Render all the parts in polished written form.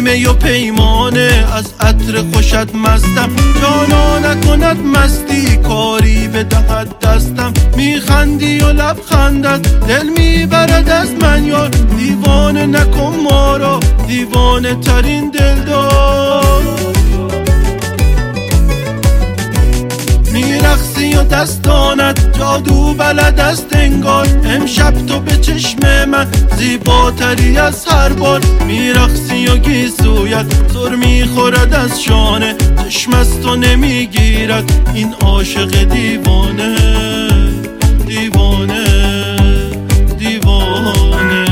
می و پیمانه، از عطر خوشت مستم. جانا نکند مستی کاری بدهد دستم. میخندی و لبخندت دل میبرد از من یار. دیوانه نکن ما را دیوانه ترین دلدار. میرقصی و دستانت جادو بلد است انگار. امشب تو به چشم من زیباتری از هر بار. میرقصی و گیسویت سر میخورد از شانه. چشم از تو نمیگیرد این عاشق دیوانه. دیوانه دیوانه.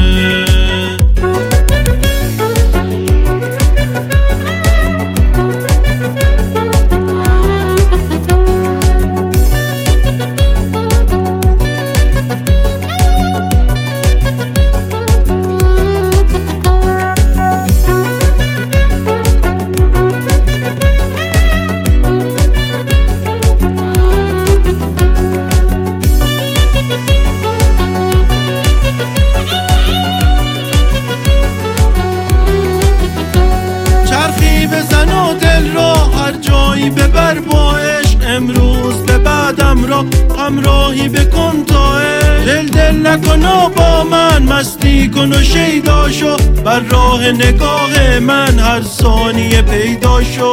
بزن و دل را هر جایی ببر با عشق. امروز به بعدم را همراهی بکن تا عشق. دل نکن و با من مستی کن و شیدا شو. بر راه نگاه من هر ثانیه پیدا شو.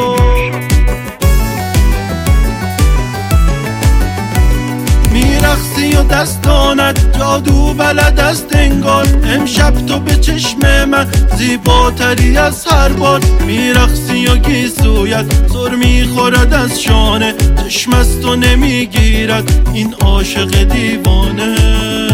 میرقصی و دستانت جادو بلد است انگار. امشب تو به چشم من زیباتری از هر بار. میرقصی و گیسویت سر میخورد از شانه. چشم از تو نمیگیرد این عاشق دیوانه.